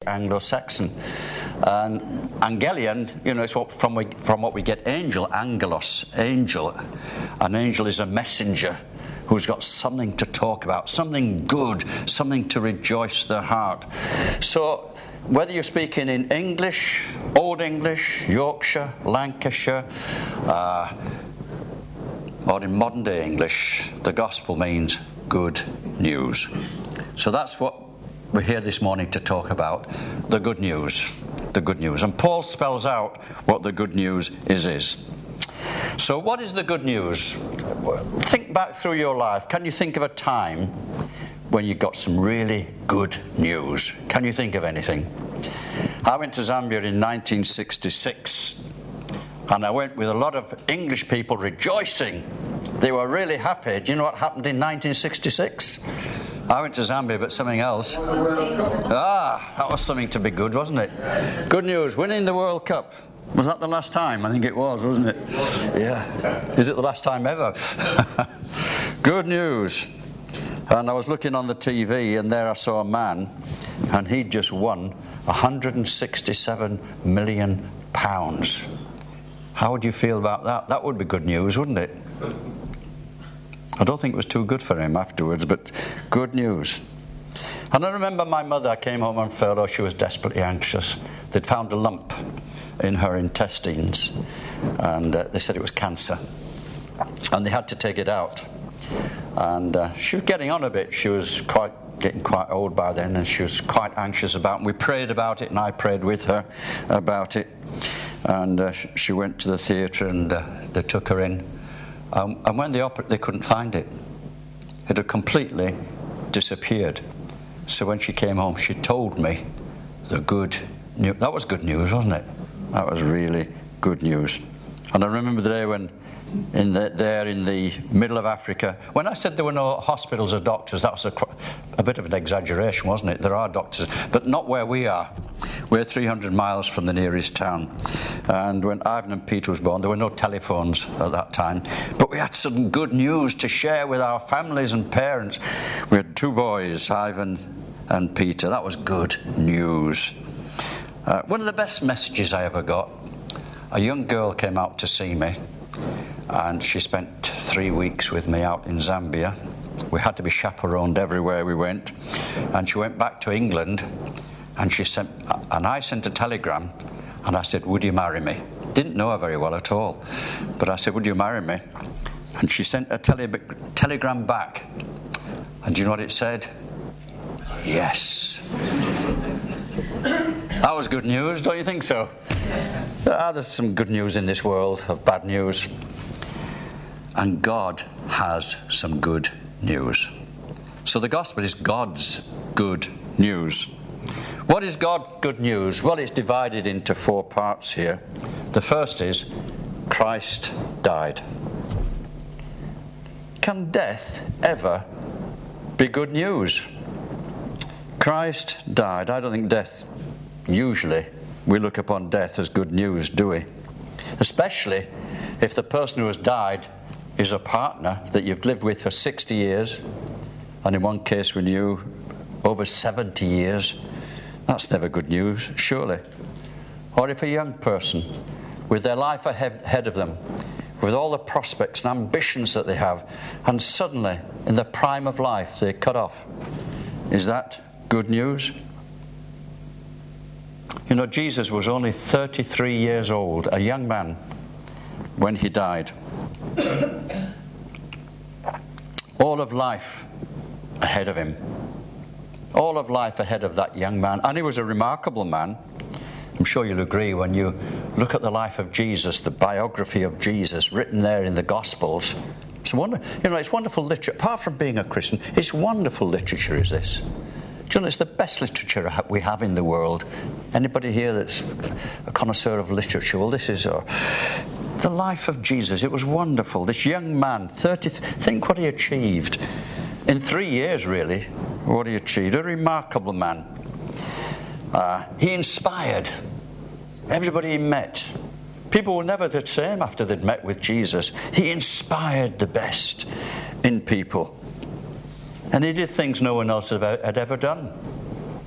Anglo-Saxon. And angelion, it's from what we get angel, angelos, angel. An angel is a messenger who's got something to talk about, something good, something to rejoice their heart. So whether you're speaking in English, Old English, Yorkshire, Lancashire, or in modern day English, the gospel means good news. So that's what we're here this morning to talk about, the good news. The good news. And Paul spells out what the good news is. So what is the good news? Think back through your life. Can you think of a time when you got some really good news? Can you think of anything? I went to Zambia in 1966, and I went with a lot of English people rejoicing. They were really happy. Do you know what happened in 1966? I went to Zambia, but something else. That was something to be good, wasn't it? Good news, winning the World Cup. Was that the last time? I think it was, wasn't it? Yeah. Is it the last time ever? Good news. And I was looking on the TV, and there I saw a man, and he'd just won £167 million. How would you feel about that? That would be good news, wouldn't it? I don't think it was too good for him afterwards, but good news. And I remember my mother came home on furlough. She was desperately anxious. They'd found a lump in her intestines, and they said it was cancer, and they had to take it out. And she was getting on a bit. She was getting quite old by then, and she was quite anxious about it. And we prayed about it, and I prayed with her about it. And she went to the theatre, and they took her in. And when they operated, they couldn't find it. It had completely disappeared. So when she came home, she told me the good news. That was good news, wasn't it? That was really good news. And I remember the day when, there in the middle of Africa, when I said there were no hospitals or doctors, that was a bit of an exaggeration, wasn't it? There are doctors, but not where we are. We're 300 miles from the nearest town. And when Ivan and Peter was born, there were no telephones at that time. But we had some good news to share with our families and parents. We had 2 boys, Ivan and Peter. That was good news. One of the best messages I ever got, a young girl came out to see me, and she spent 3 weeks with me out in Zambia. We had to be chaperoned everywhere we went. And she went back to England, and I sent a telegram, and I said, "Would you marry me?" Didn't know her very well at all, but I said, "Would you marry me?" And she sent a telegram back, and do you know what it said? Yes. That was good news, don't you think so? There's some good news in this world of bad news. And God has some good news. So the gospel is God's good news. What is God's good news? Well, it's divided into 4 parts here. The first is Christ died. Can death ever be good news? Christ died. I don't think death, usually, we look upon death as good news, do we? Especially if the person who has died is a partner that you've lived with for 60 years, and in one case with you, over 70 years. That's never good news, surely. Or if a young person, with their life ahead of them, with all the prospects and ambitions that they have, and suddenly, in the prime of life, they're cut off. Is that good news? You know, Jesus was only 33 years old, a young man, when he died. All of life ahead of him. All of life ahead of that young man. And he was a remarkable man. I'm sure you'll agree when you look at the life of Jesus, the biography of Jesus written there in the Gospels. It's wonderful literature. Apart from being a Christian, it's wonderful literature, is this. Do you know, it's the best literature we have in the world. Anybody here that's a connoisseur of literature? Well, this is the life of Jesus. It was wonderful. This young man, think what he achieved. In 3 years, really, what he achieved. A remarkable man. He inspired everybody he met. People were never the same after they'd met with Jesus. He inspired the best in people. And he did things no one else had ever done.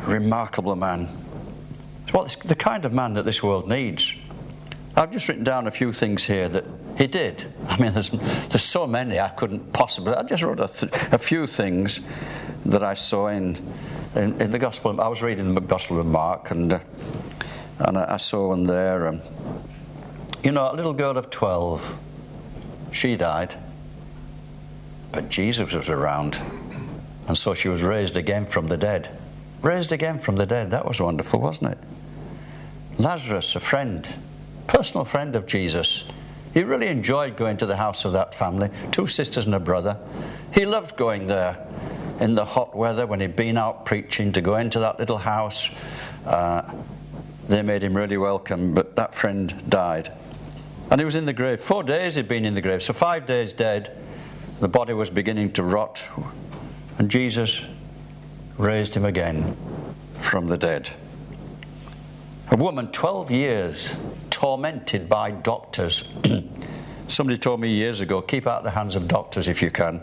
remarkable man. It's the kind of man that this world needs. I've just written down a few things here that he did. I mean, there's so many I couldn't possibly. I just wrote a few things that I saw in the Gospel. I was reading the Gospel of Mark, and I saw one there. A little girl of 12, she died, but Jesus was around, and so she was raised again from the dead. Raised again from the dead. That was wonderful, wasn't it? Lazarus, a friend, personal friend of Jesus. He really enjoyed going to the house of that family, 2 sisters and a brother. He loved going there in the hot weather when he'd been out preaching, to go into that little house. They made him really welcome, but that friend died. And he was in the grave. 4 days he'd been in the grave, so 5 days dead. The body was beginning to rot, and Jesus raised him again from the dead. A woman 12 years tormented by doctors. Somebody told me years ago, keep out of the hands of doctors if you can.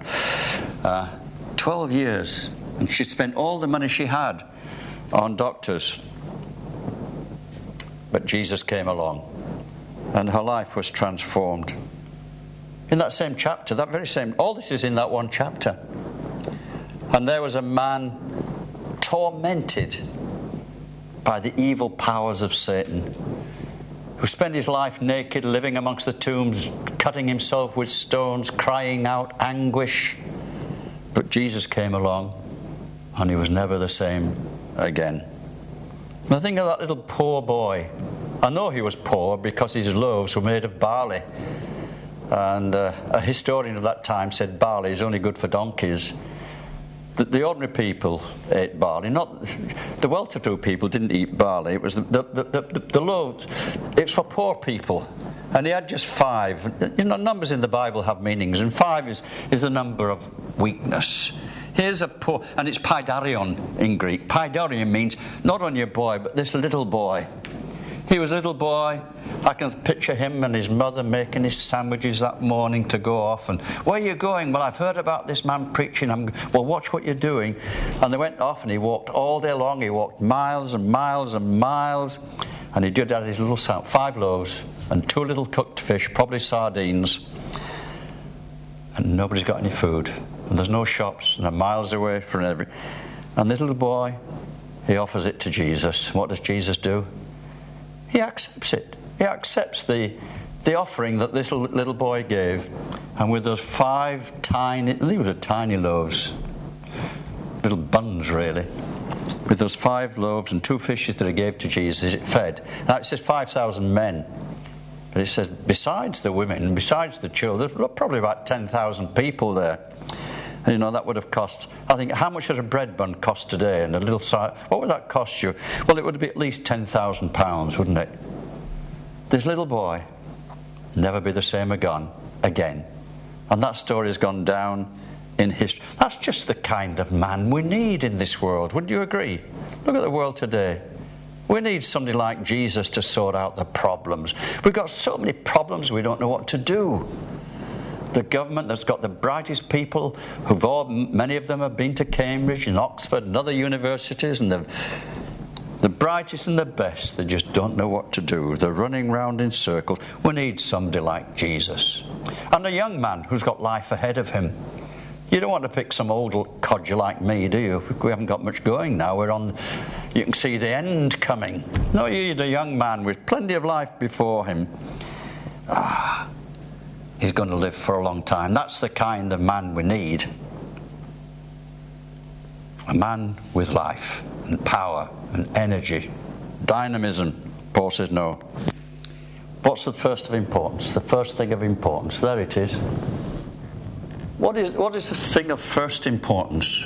12 years, and she spent all the money she had on doctors. But Jesus came along, and her life was transformed. In that same chapter, all this is in that one chapter. And there was a man tormented by the evil powers of Satan, who spent his life naked, living amongst the tombs, cutting himself with stones, crying out anguish. But Jesus came along, and he was never the same again. And I think of that little poor boy. I know he was poor because his loaves were made of barley. And a historian of that time said barley is only good for donkeys. The ordinary people ate barley. Not the well-to-do people didn't eat barley. It was the loaves. It's for poor people. And he had just 5. Numbers in the Bible have meanings, and 5 is the number of weakness. Here's a poor, and it's paidarion in Greek. Paidarion means not only a boy, but this little boy. He was a little boy. I can picture him and his mother making his sandwiches that morning to go off. And where are you going? Well, I've heard about this man preaching. Well, watch what you're doing. And they went off, and he walked all day long. He walked miles and miles and miles. And he did have his little 5 loaves and 2 little cooked fish, probably sardines. And nobody's got any food. And there's no shops. And they're miles away from every. And this little boy, he offers it to Jesus. What does Jesus do? He accepts it. He accepts the offering that this little boy gave. And with those 5 tiny loaves, little buns really, with those 5 loaves and 2 fishes that he gave to Jesus, it fed. Now it says 5,000 men. But it says besides the women, besides the children, there were probably about 10,000 people there. And that would have cost, I think, how much does a bread bun cost today? And a little size, what would that cost you? Well, it would be at least £10,000, wouldn't it? This little boy, never be the same again. And that story has gone down in history. That's just the kind of man we need in this world. Wouldn't you agree? Look at the world today. We need somebody like Jesus to sort out the problems. We've got so many problems we don't know what to do. The government that's got the brightest people, many of them have been to Cambridge and Oxford and other universities, and the brightest and the best, they just don't know what to do. They're running round in circles. We need somebody like Jesus. And a young man who's got life ahead of him. You don't want to pick some old codger like me, do you? We haven't got much going now. You can see the end coming. No, you need a young man with plenty of life before him. He's going to live for a long time. That's the kind of man we need. A man with life and power and energy, dynamism. Paul says no. What's the first of importance? The first thing of importance. There it is. What is the thing of first importance?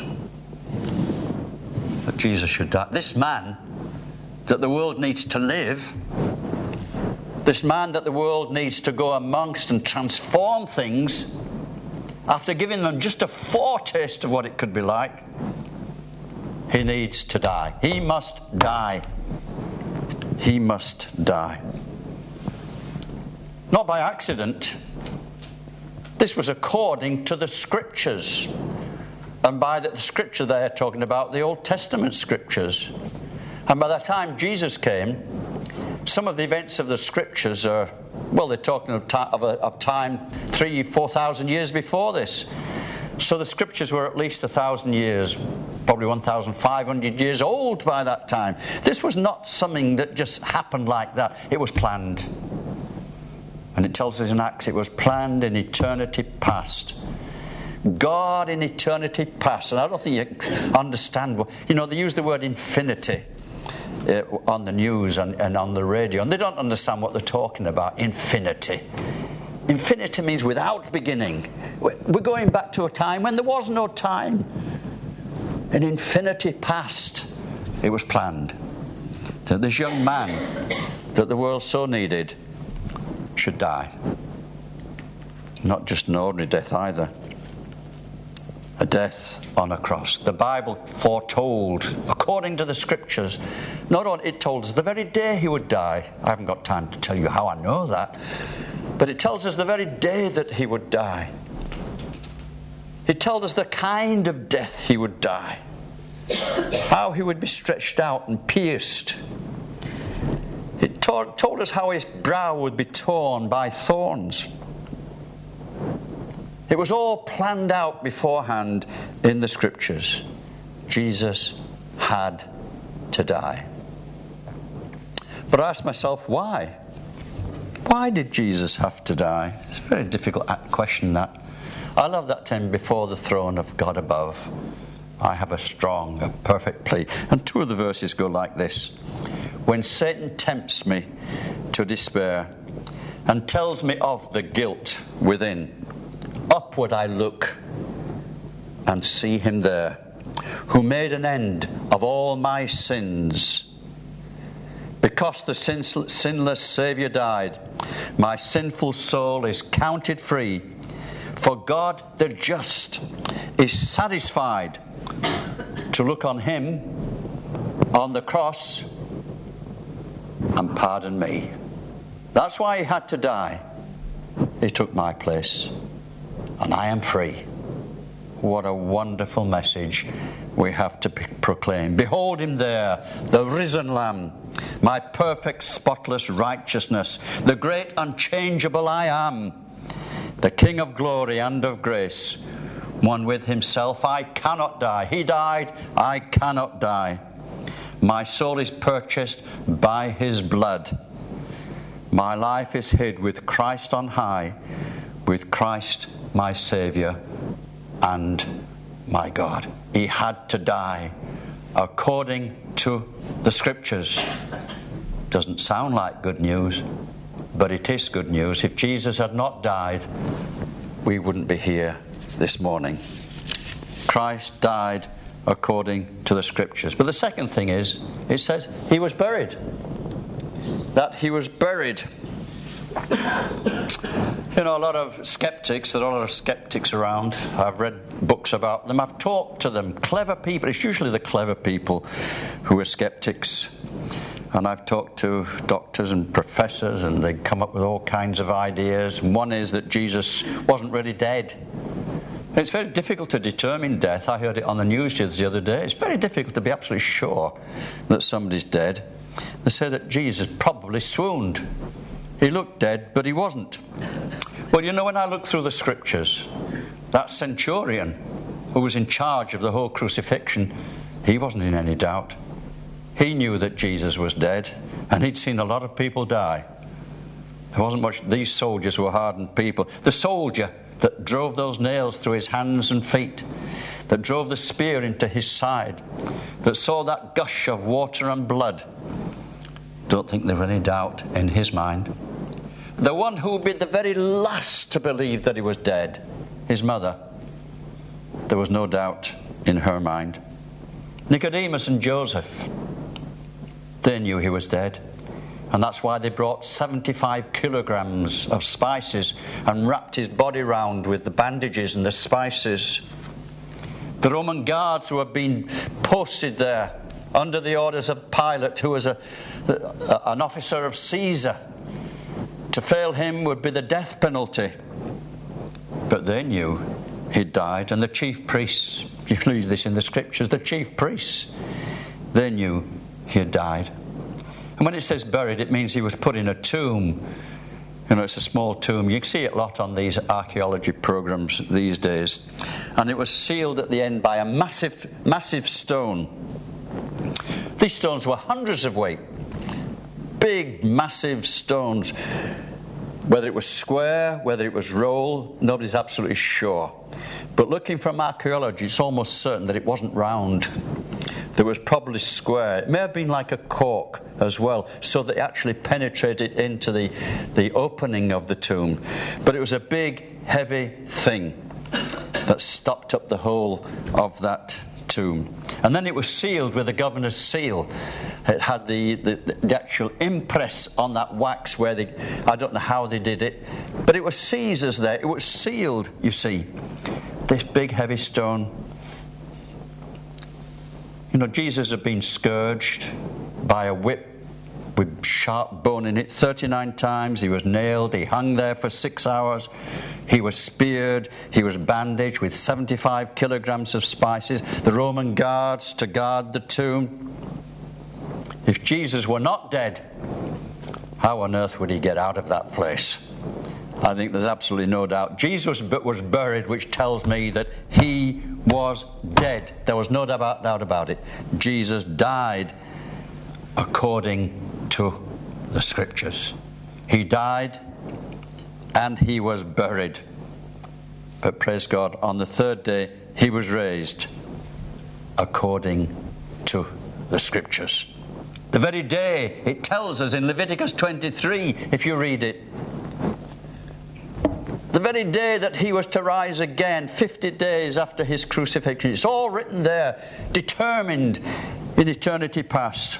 That Jesus should die. This man that the world needs to live, this man that the world needs to go amongst and transform things, after giving them just a foretaste of what it could be like, he needs to die. He must die. He must die. Not by accident. This was according to the Scriptures. And by the scripture they're talking about the Old Testament scriptures. And by the time Jesus came, some of the events of the scriptures are, well, they're talking of time 3,000-4,000 years before this. So the scriptures were at least 1,000 years, probably 1,500 years old by that time. This was not something that just happened like that. It was planned. And it tells us in Acts, it was planned in eternity past. God in eternity past. And I don't think you can understand. They use the word infinity on the news and on the radio, and they don't understand what they're talking about. Infinity. Infinity means without beginning. We're going back to a time when there was no time. In infinity past, it was planned that this young man that the world so needed should die. Not just an ordinary death either. A death on a cross. The Bible foretold, according to the scriptures, not only it told us the very day he would die. I haven't got time to tell you how I know that, but it tells us the very day that he would die. It told us the kind of death he would die, how he would be stretched out and pierced. It told us how his brow would be torn by thorns. It was all planned out beforehand in the scriptures. Jesus had to die. But I asked myself, why? Why did Jesus have to die? It's a very difficult question, that. I love that term, before the throne of God above, I have a strong, a perfect plea. And two of the verses go like this. When Satan tempts me to despair and tells me of the guilt within, upward I look and see him there, who made an end of all my sins. Because the sinless Saviour died, my sinful soul is counted free. For God the just is satisfied to look on him on the cross and pardon me. That's why he had to die. He took my place. And I am free. What a wonderful message we have to proclaim. Behold him there, the risen Lamb, my perfect, spotless righteousness, the great unchangeable I am, the King of glory and of grace, one with himself. I cannot die. He died, I cannot die. My soul is purchased by his blood. My life is hid with Christ on high, with Christ my Saviour and my God. He had to die according to the scriptures. Doesn't sound like good news, but it is good news. If Jesus had not died, we wouldn't be here this morning. Christ died according to the scriptures. But the second thing is, it says he was buried. That he was buried. A lot of skeptics, there are a lot of skeptics around. I've read books about them. I've talked to them. Clever people. It's usually the clever people who are skeptics. And I've talked to doctors and professors, and they come up with all kinds of ideas. One is that Jesus wasn't really dead. It's very difficult to determine death. I heard it on the news the other day. It's very difficult to be absolutely sure that somebody's dead. They say that Jesus probably swooned. He looked dead, but he wasn't. Well, when I look through the scriptures, that centurion who was in charge of the whole crucifixion, he wasn't in any doubt. He knew that Jesus was dead, and he'd seen a lot of people die. There wasn't much. These soldiers were hardened people. The soldier that drove those nails through his hands and feet, that drove the spear into his side, that saw that gush of water and blood, don't think there was any doubt in his mind. The one who would be the very last to believe that he was dead, his mother, there was no doubt in her mind. Nicodemus and Joseph, they knew he was dead. And that's why they brought 75 kilograms of spices and wrapped his body round with the bandages and the spices. The Roman guards who had been posted there under the orders of Pilate, who was an officer of Caesar. To fail him would be the death penalty. But they knew he'd died, and the chief priests You read this in the scriptures. The chief priests, they knew he had died. And when it says buried, it means he was put in a tomb. You know, it's a small tomb. You can see it a lot on these archaeology programs these days. And it was sealed at the end by a massive, massive stone. These stones were hundreds of weight. Big, massive stones. Whether it was square, whether it was roll, nobody's absolutely sure. But looking from archaeology, it's almost certain that it wasn't round. There was probably square. It may have been like a cork as well, so that it actually penetrated into the opening of the tomb. But it was a big, heavy thing that stopped up the whole of that tomb. And then it was sealed with the governor's seal. It had the actual impress on that wax where I don't know how they did it, but it was Caesar's there. It was sealed, you see. This big, heavy stone. You know, Jesus had been scourged by a whip with sharp bone in it 39 times. He was nailed. He hung there for 6 hours. He was speared. He was bandaged with 75 kilograms of spices. The Roman guards to guard the tomb. If Jesus were not dead, how on earth would he get out of that place? I think there's absolutely no doubt. Jesus was buried, which tells me that he was dead. There was no doubt about it. Jesus died according to the scriptures. He died and he was buried. But praise God, on the third day he was raised according to the scriptures. The very day, it tells us in Leviticus 23, if you read it, the very day that he was to rise again, 50 days after his crucifixion. It's all written there, determined in eternity past.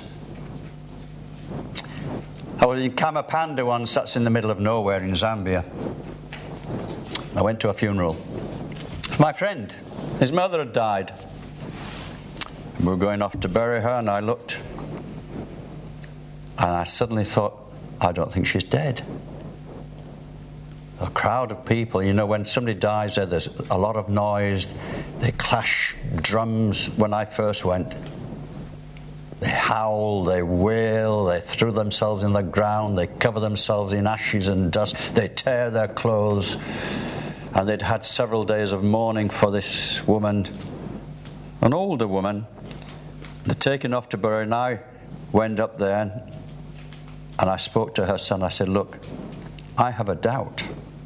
I was in Kamapanda once, that's in the middle of nowhere in Zambia. I went to a funeral. My friend, his mother had died. We were going off to bury her, and I looked, and I suddenly thought, I don't think she's dead. A crowd of people, you know, when somebody dies there's a lot of noise. They clash drums. When I first went, they howl, they wail, they throw themselves in the ground, they cover themselves in ashes and dust, they tear their clothes. And they'd had several days of mourning for this woman, an older woman. They're taken off to bury, and I went up there and I spoke to her son. I said, look, I have a doubt.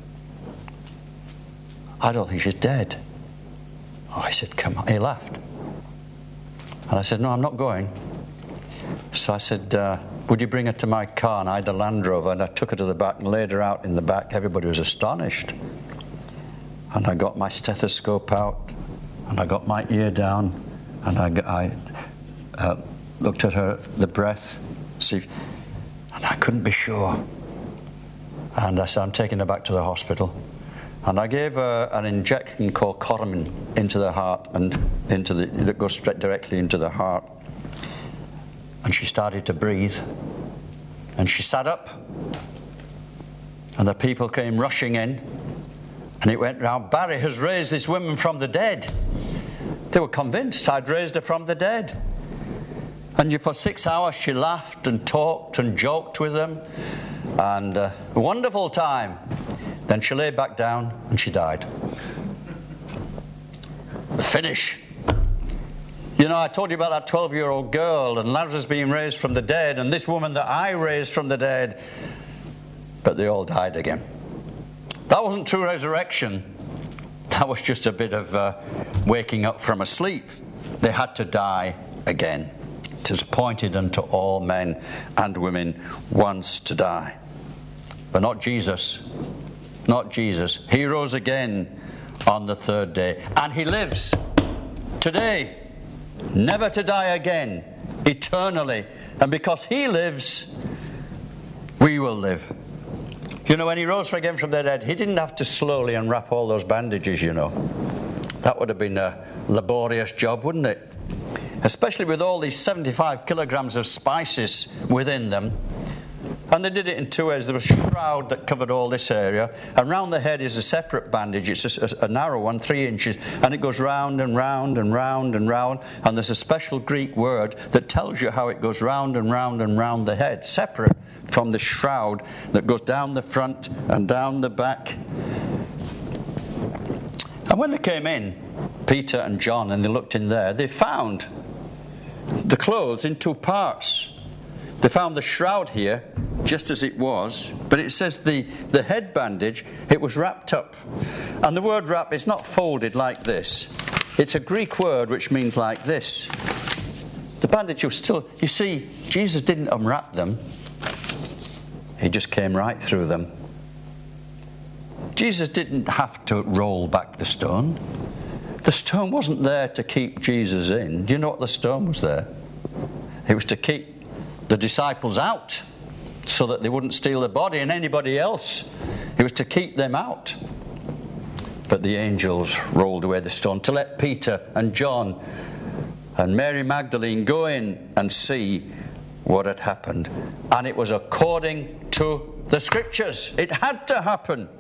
I don't think she's dead. Oh, I said, come on. He laughed. And I said, no, I'm not going. So I said, would you bring her to my car? And I had a Land Rover, and I took her to the back and laid her out in the back. Everybody was astonished. And I got my stethoscope out, and I got my ear down, and I looked at her, the breath, and I couldn't be sure. And I said, I'm taking her back to the hospital. And I gave her an injection called Cormin into the heart, and that goes straight directly into the heart. And she started to breathe. And she sat up. And the people came rushing in. And it went round, Barry has raised this woman from the dead. They were convinced I'd raised her from the dead. And for 6 hours she laughed and talked and joked with them. And a wonderful time. Then she lay back down and she died. The finish. You know, I told you about that 12-year-old girl and Lazarus being raised from the dead and this woman that I raised from the dead. But they all died again. That wasn't true resurrection. That was just a bit of waking up from a sleep. They had to die again. It is appointed unto all men and women once to die. But not Jesus. Not Jesus. He rose again on the third day. And he lives today, never to die again, eternally. And because he lives, we will live. You know, when he rose again from the dead, he didn't have to slowly unwrap all those bandages, you know. That would have been a laborious job, wouldn't it? Especially with all these 75 kilograms of spices within them. And they did it in two ways. There was a shroud that covered all this area, and round the head is a separate bandage. It's just a narrow one, 3 inches, and it goes round and round and round and round. And there's a special Greek word that tells you how it goes round and round and round the head, separate from the shroud that goes down the front and down the back. And when they came in, Peter and John, and they looked in there, they found the clothes in two parts. They found the shroud here, just as it was, but it says the head bandage, it was wrapped up. And the word wrap is not folded like this. It's a Greek word which means like this. The bandage was still, you see, Jesus didn't unwrap them. He just came right through them. Jesus didn't have to roll back the stone. The stone wasn't there to keep Jesus in. Do you know what the stone was there? It was to keep the disciples out so that they wouldn't steal the body and anybody else. It was to keep them out. But the angels rolled away the stone to let Peter and John and Mary Magdalene go in and see what had happened. And it was according to the scriptures. It had to happen.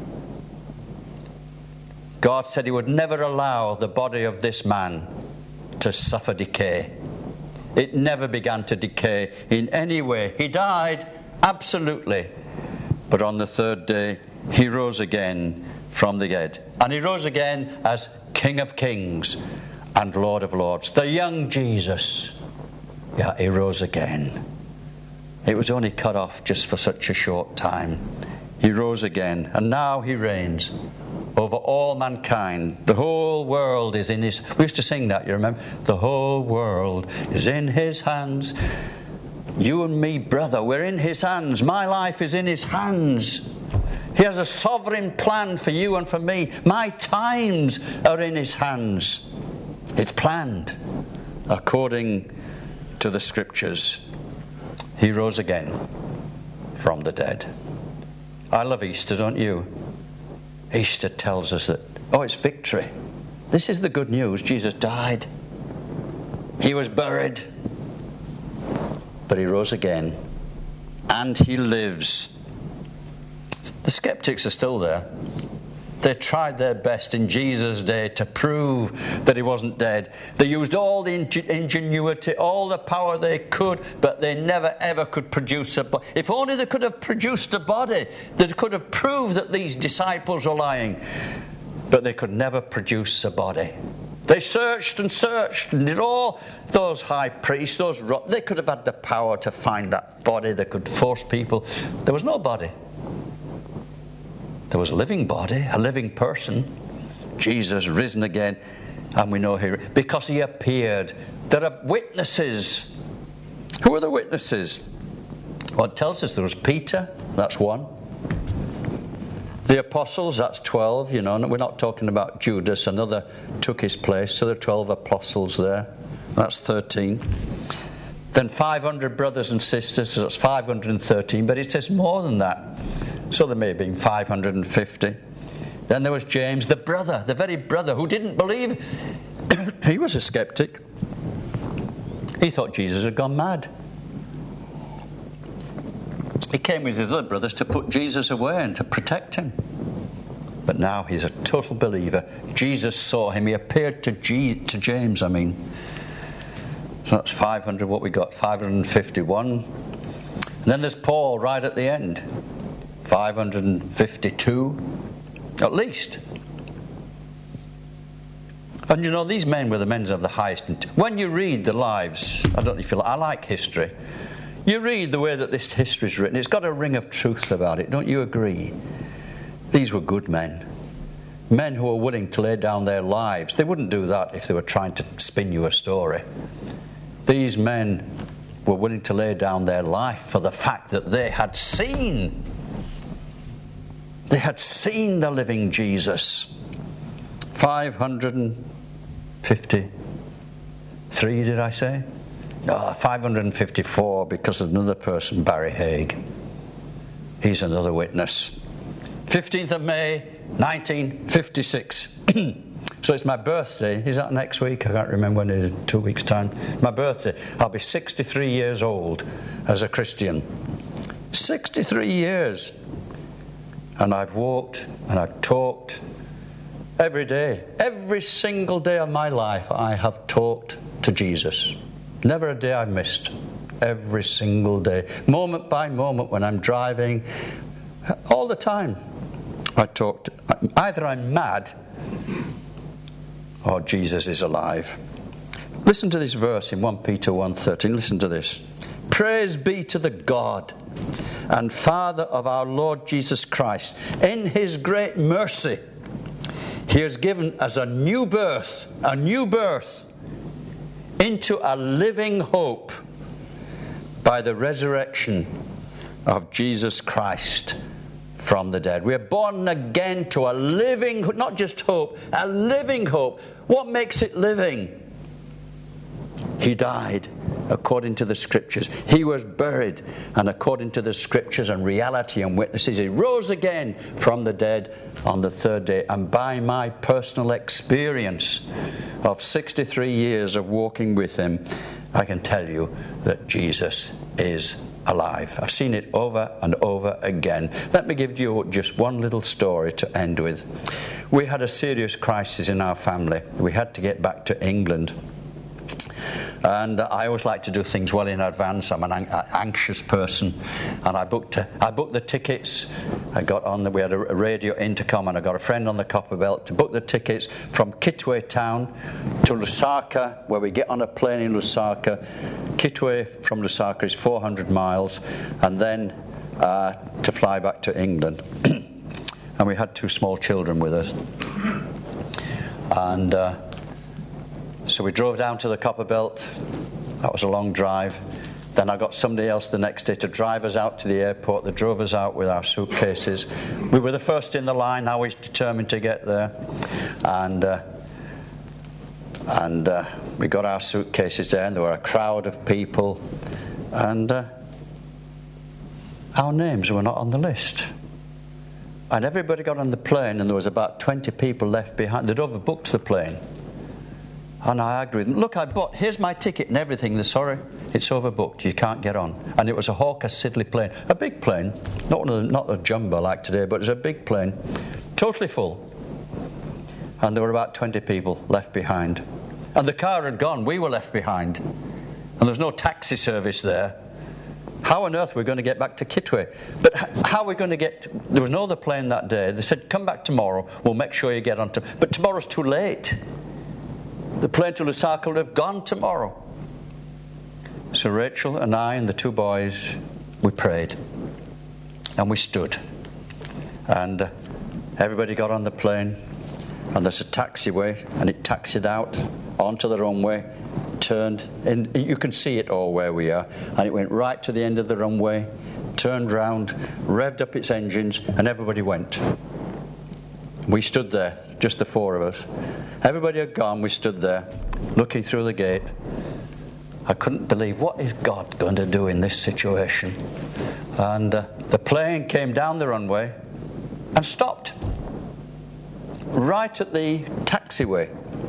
God said he would never allow the body of this man to suffer decay. It never began to decay in any way. He died, absolutely. But on the third day, he rose again from the dead. And he rose again as King of Kings and Lord of Lords. The young Jesus. Yeah, he rose again. It was only cut off just for such a short time. He rose again, and now he reigns over all mankind. The whole world is in his... We used to sing that, you remember? The whole world is in his hands. You and me, brother, we're in his hands. My life is in his hands. He has a sovereign plan for you and for me. My times are in his hands. It's planned according to the scriptures. He rose again from the dead. I love Easter, don't you? Easter tells us that, it's victory. This is the good news. Jesus died. He was buried. But he rose again. And he lives. The skeptics are still there. They tried their best in Jesus' day to prove that he wasn't dead. They used all the ingenuity, all the power they could, but they never ever could produce a body. If only they could have produced a body, they could have proved that these disciples were lying. But they could never produce a body. They searched and did all those high priests, they could have had the power to find that body. They could force people. There was no body. There was a living body, a living person. Jesus risen again, and we know here because he appeared. There are witnesses. Who are the witnesses? Well, it tells us there was Peter, that's one. The apostles, that's 12, and we're not talking about Judas, another took his place, so there are 12 apostles there. That's 13. Then 500 brothers and sisters, so that's 513, but it says more than that. So there may have been 550. Then there was James, the brother, the very brother who didn't believe. He was a skeptic. He thought Jesus had gone mad. He came with his other brothers to put Jesus away and to protect him. But now he's a total believer. Jesus saw him. He appeared to James, So that's 500, what we got, 551. And then there's Paul right at the end. 552, at least. And these men were the men of the highest. When you read the lives, I don't know if you like, I like history. You read the way that this history is written, it's got a ring of truth about it. Don't you agree? These were good men. Men who were willing to lay down their lives. They wouldn't do that if they were trying to spin you a story. These men were willing to lay down their life for the fact that they had seen the living Jesus. 553, did I say? No, 554, because of another person, Barry Haig. He's another witness. 15th of May, 1956. So it's my birthday. Is that next week? I can't remember when it is, 2 weeks' time. My birthday. I'll be 63 years old as a Christian. 63 years. And I've walked and I've talked every day. Every single day of my life I have talked to Jesus. Never a day I've missed. Every single day. Moment by moment when I'm driving. All the time I talked. Either I'm mad or Jesus is alive. Listen to this verse in 1 Peter 1:13. Listen to this. Praise be to the God and Father of our Lord Jesus Christ. In his great mercy, he has given us a new birth into a living hope by the resurrection of Jesus Christ from the dead. We are born again to a living, not just hope, a living hope. What makes it living? He died according to the Scriptures. He was buried, and according to the Scriptures and reality and witnesses, he rose again from the dead on the third day. And by my personal experience of 63 years of walking with him, I can tell you that Jesus is alive. I've seen it over and over again. Let me give you just one little story to end with. We had a serious crisis in our family. We had to get back to England. And I always like to do things well in advance. I'm an anxious person, and I booked the tickets. We had a radio intercom, and I got a friend on the Copper Belt to book the tickets from Kitwe town to Lusaka, where we get on a plane in Lusaka. Kitwe from Lusaka is 400 miles, and then to fly back to England. And we had 2 small children with us, and so we drove down to the Copper Belt. That was a long drive. Then I got somebody else the next day to drive us out to the airport. They drove us out with our suitcases. We were the first in the line. I was determined to get there. And we got our suitcases there, and there were a crowd of people. And our names were not on the list. And everybody got on the plane, and there was about 20 people left behind. They'd overbooked the plane. And I argued with them, look, here's my ticket and everything. They're sorry, it's overbooked, you can't get on. And it was a Hawker Siddeley plane, a big plane, not a jumbo like today, but it was a big plane, totally full. And there were about 20 people left behind. And the car had gone, we were left behind. And there was no taxi service there. How on earth were we going to get back to Kitwe? But how are we going to there was no other plane that day. They said, come back tomorrow, we'll make sure you get on to. But tomorrow's too late. The plane to Lusaka would have gone tomorrow. So Rachel and I and the 2 boys, we prayed. And we stood. And everybody got on the plane. And there's a taxiway. And it taxied out onto the runway. Turned. And you can see it all where we are. And it went right to the end of the runway. Turned round. Revved up its engines. And everybody went. We stood there. Just the 4 of us. Everybody had gone. We stood there, looking through the gate. I couldn't believe, what is God going to do in this situation? And the plane came down the runway and stopped right at the taxiway.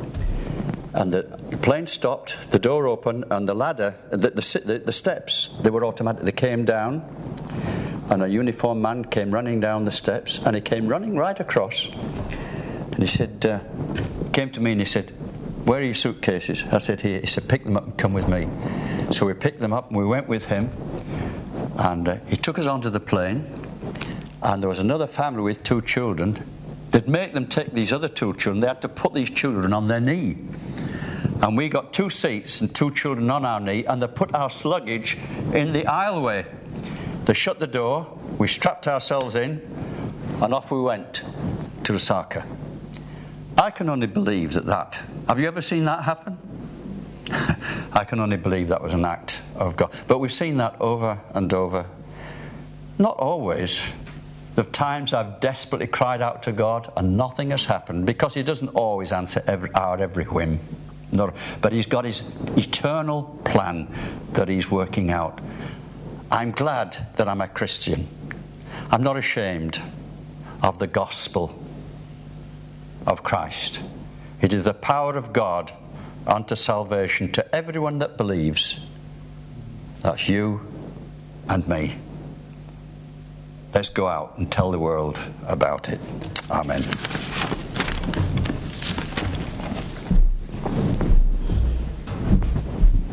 And the plane stopped, the door opened, and the ladder, the steps, they were automatic. They came down, and a uniformed man came running down the steps, and he came running right across. And he said, came to me and he said, where are your suitcases? I said, here. He said, pick them up and come with me. So we picked them up and we went with him. And he took us onto the plane. And there was another family with 2 children. They'd make them take these other 2 children. They had to put these children on their knee. And we got 2 seats and 2 children on our knee. And they put our luggage in the aisleway. They shut the door. We strapped ourselves in. And off we went to Lusaka. I can only believe that. Have you ever seen that happen? I can only believe that was an act of God. But we've seen that over and over. Not always. There are times I've desperately cried out to God and nothing has happened, because he doesn't always answer every whim. But he's got his eternal plan that he's working out. I'm glad that I'm a Christian. I'm not ashamed of the gospel of Christ. It is the power of God unto salvation to everyone that believes. That's you and me. Let's go out and tell the world about it. Amen.